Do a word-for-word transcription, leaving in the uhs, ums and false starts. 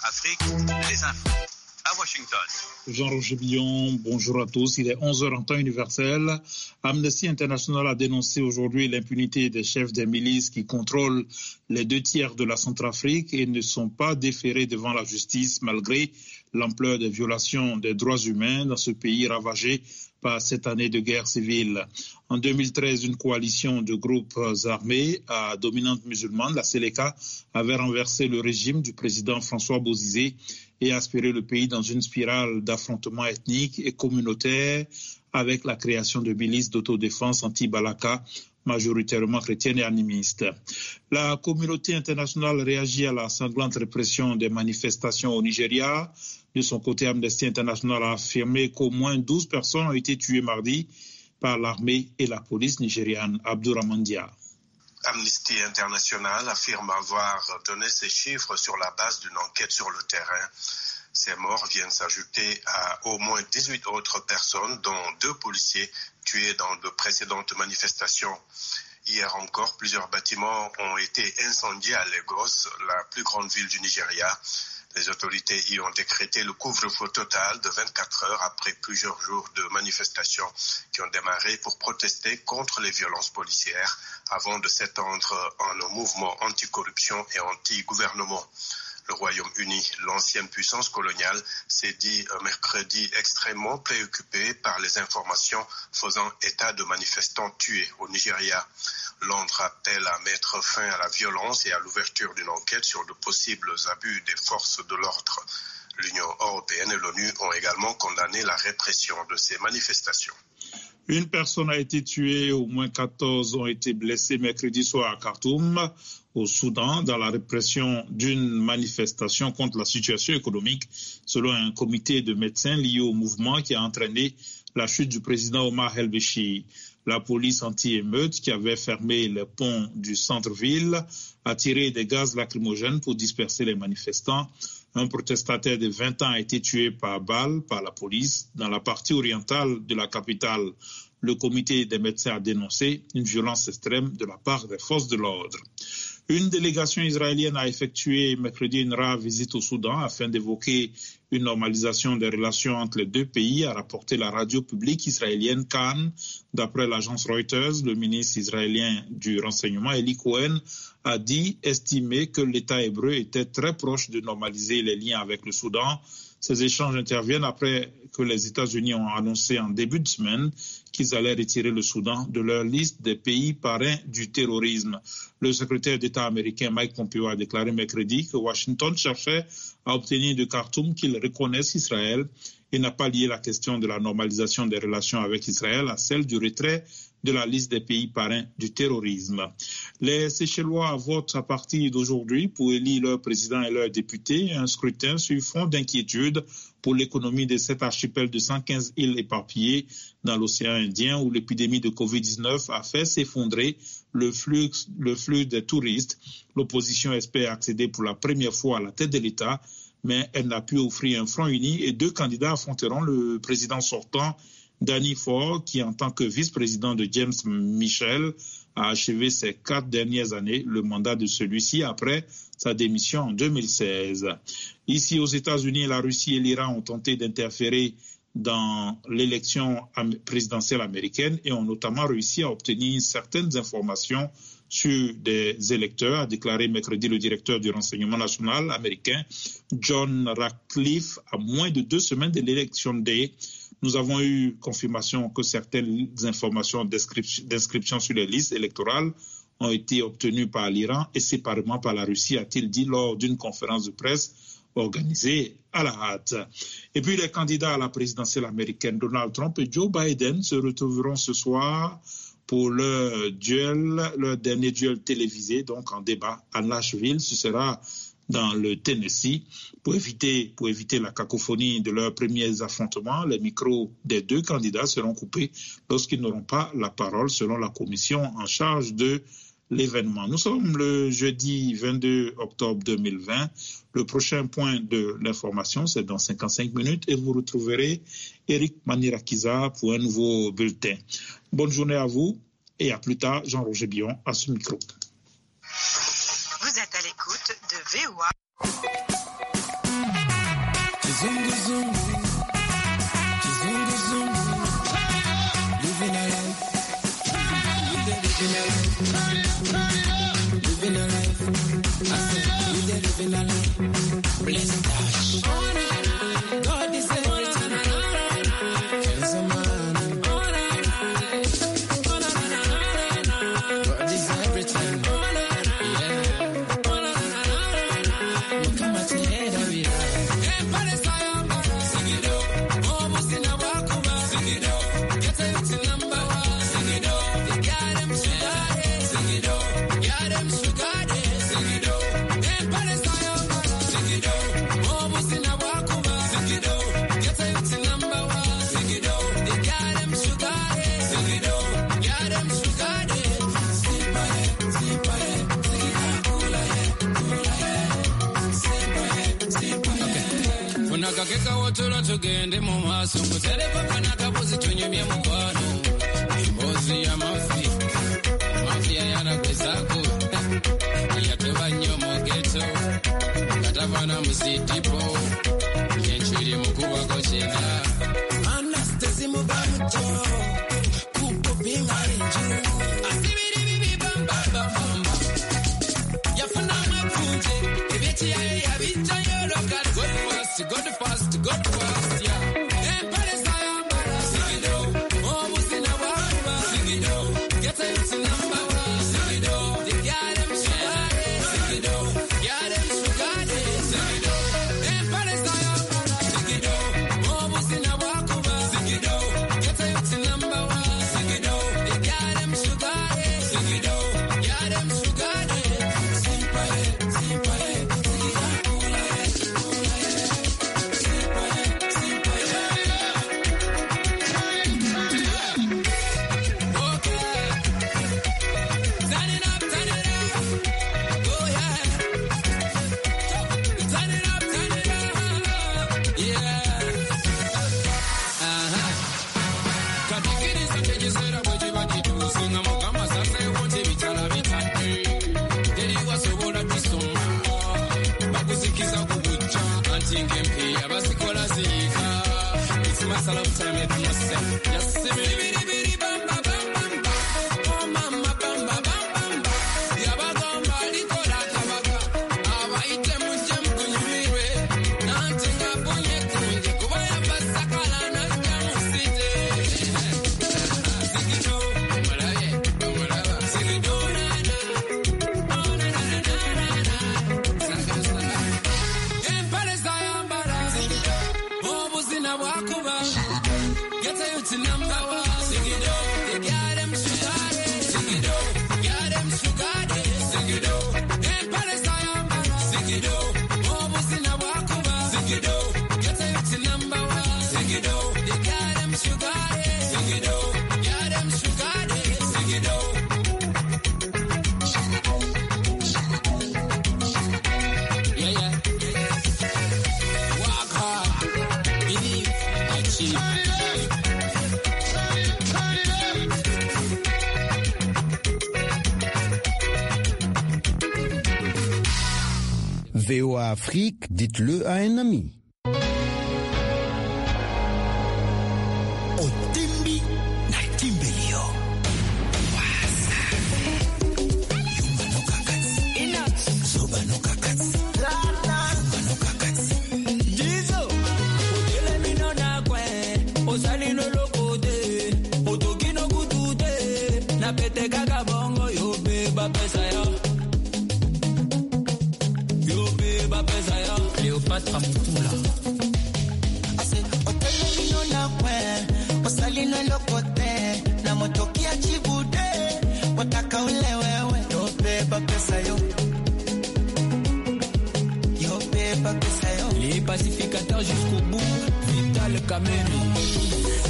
Afrique, les infos. À Washington. Jean-Roger Billon, bonjour à tous. Il est onze heures en temps universel. Amnesty International a dénoncé aujourd'hui l'impunité des chefs des milices qui contrôlent les deux tiers de la Centrafrique et ne sont pas déférés devant la justice malgré l'ampleur des violations des droits humains dans ce pays ravagé par cette année de guerre civile. En deux mille treize, une coalition de groupes armés à dominante musulmane, la Seleka, avait renversé le régime du président François Bozizé et aspiré le pays dans une spirale d'affrontements ethniques et communautaires avec la création de milices d'autodéfense anti-Balaka, majoritairement chrétiennes et animistes. La communauté internationale réagit à la sanglante répression des manifestations au Nigeria. De son côté, Amnesty International a affirmé qu'au moins douze personnes ont été tuées mardi par l'armée et la police nigériane. Abdourahmane Dia. Amnesty International affirme avoir donné ces chiffres sur la base d'une enquête sur le terrain. Ces morts viennent s'ajouter à au moins dix-huit autres personnes, dont deux policiers tués dans de précédentes manifestations. Hier encore, plusieurs bâtiments ont été incendiés à Lagos, la plus grande ville du Nigeria. Les autorités y ont décrété le couvre-feu total de vingt-quatre heures après plusieurs jours de manifestations qui ont démarré pour protester contre les violences policières avant de s'étendre en un mouvement anticorruption et anti-gouvernement. Le Royaume-Uni, l'ancienne puissance coloniale, s'est dit mercredi extrêmement préoccupé par les informations faisant état de manifestants tués au Nigeria. Londres appelle à mettre fin à la violence et à l'ouverture d'une enquête sur de possibles abus des forces de l'ordre. L'Union européenne et l'ONU ont également condamné la répression de ces manifestations. Une personne a été tuée, au moins quatorze ont été blessés mercredi soir à Khartoum, au Soudan, dans la répression d'une manifestation contre la situation économique, selon un comité de médecins lié au mouvement qui a entraîné la chute du président Omar el-Béchir. La police anti-émeute, qui avait fermé les ponts du centre-ville, a tiré des gaz lacrymogènes pour disperser les manifestants. Un protestataire de vingt ans a été tué par balle par la police dans la partie orientale de la capitale. Le comité des médecins a dénoncé une violence extrême de la part des forces de l'ordre. Une délégation israélienne a effectué mercredi une rare visite au Soudan afin d'évoquer une normalisation des relations entre les deux pays, a rapporté la radio publique israélienne Cannes. D'après l'agence Reuters, le ministre israélien du renseignement, Eli Cohen, a dit estimer que l'État hébreu était très proche de normaliser les liens avec le Soudan. Ces échanges interviennent après que les États-Unis ont annoncé en début de semaine qu'ils allaient retirer le Soudan de leur liste des pays parrains du terrorisme. Le secrétaire d'État américain Mike Pompeo a déclaré mercredi que Washington cherchait à obtenir de Khartoum qu'il reconnaisse Israël et n'a pas lié la question de la normalisation des relations avec Israël à celle du retrait de la liste des pays parrains du terrorisme. Les Seychellois votent à partir d'aujourd'hui pour élire leur président et leurs députés. Un scrutin sur fond d'inquiétude pour l'économie de cet archipel de cent quinze îles éparpillées dans l'océan Indien où l'épidémie de covid dix-neuf a fait s'effondrer le flux, le flux des touristes. L'opposition espère accéder pour la première fois à la tête de l'État, mais elle n'a pu offrir un front uni et deux candidats affronteront le président sortant, Danny Ford, qui en tant que vice-président de James Michel a achevé ses quatre dernières années le mandat de celui-ci après sa démission en deux mille seize. Ici aux États-Unis, la Russie et l'Iran ont tenté d'interférer dans l'élection présidentielle américaine et ont notamment réussi à obtenir certaines informations sur des électeurs, a déclaré mercredi le directeur du renseignement national américain John Ratcliffe à moins de deux semaines de l'élection day. Nous avons eu confirmation que certaines informations d'inscription sur les listes électorales ont été obtenues par l'Iran et séparément par la Russie, a-t-il dit lors d'une conférence de presse organisée à la hâte. Et puis les candidats à la présidentielle américaine, Donald Trump et Joe Biden, se retrouveront ce soir pour leur duel, leur dernier duel télévisé, donc en débat à Nashville. Ce sera dans le Tennessee. Pour éviter, pour éviter la cacophonie de leurs premiers affrontements, les micros des deux candidats seront coupés lorsqu'ils n'auront pas la parole, selon la commission en charge de l'événement. Nous sommes le jeudi vingt-deux octobre deux mille vingt. Le prochain point de l'information, c'est dans cinquante-cinq minutes et vous retrouverez Eric Manirakiza pour un nouveau bulletin. Bonne journée à vous et à plus tard, Jean-Roger Billon à ce micro. Vous êtes à l'écoute de V O A. Kizungu zungu, kizungu zungu, living a life, living a life, living a life. I said, living a life, bless touch. God is everything. There's a man. God is everything. Kakeka wotula tugende mu maaso mutereka kana kabuzi tunyumye mukwano embozi ya mafi mafia yanagwezaako yatoba nnyo mu geto katavana mu sitipo yenchiri mukubako kyenda anastesi mubamuto kupopingalinju asibiri bibi bambabamba yafuna makunje ebyetiyaye yabijayoloka God fast, God fast, yeah. Hey, Paris, I am Bara. Sing it out. Oh, Musina Wamba. Sing it out. Get a youth number one. Sing it out. They got them sugar. Sing it out. Got them sugar. Sing it out. Hey, Paris, I am Bara. Sing it out. Oh, Musina Wamba. Sing it out. Get a youth number one. Sing it out. They got them sugar. Sing it out. Got them sugar. Simple, simple. A long time it must say, just see me, bidi bidi bamba bamba bamba, oh mama bamba bamba bamba, yabaga mbali kola kabaga, aba ite muje mkunyumiwe, nanti ngabonye kunje, kuba yabasakala na njamusite. Sigido, umalaye, umalaba, sigido na na, oh na na na na na, sanga sanga. Empare sayambara, sigido, oh buzina bwakuba. Get a youth number one. Sing it out. They got them sugar. Sing it out. Got them sugar. Sing it out. Hey, Paris, I am. Sing it out. Oh, Musina Wakuba. Sing it out. Get a youth number one. Sing it out. They got them sugar. Sing it out. Got them sugar. Sing it out. Yeah, yeah. Walk hard. Believe. Achieve. V O A Afrique, dites-le à un ami. Otimbi na timbelio. Wasafi. Yumba no kakatsi. Enough. Soba no kakatsi. Lala. Yumba no kakatsi. Jizo. Odele mino na kwe. Osali no lokote. Otoki no kutute. Na pete kaka bongo yo beba pesa yo. Cléopâtre Mutula. Ase otele mino na kwe, osali no lokote, na motoki ya chibude, wataka ule wewe, yo beba pesa yo. Yo beba pesa yo. Les pacificateurs jusqu'au bout, Vital Kameni.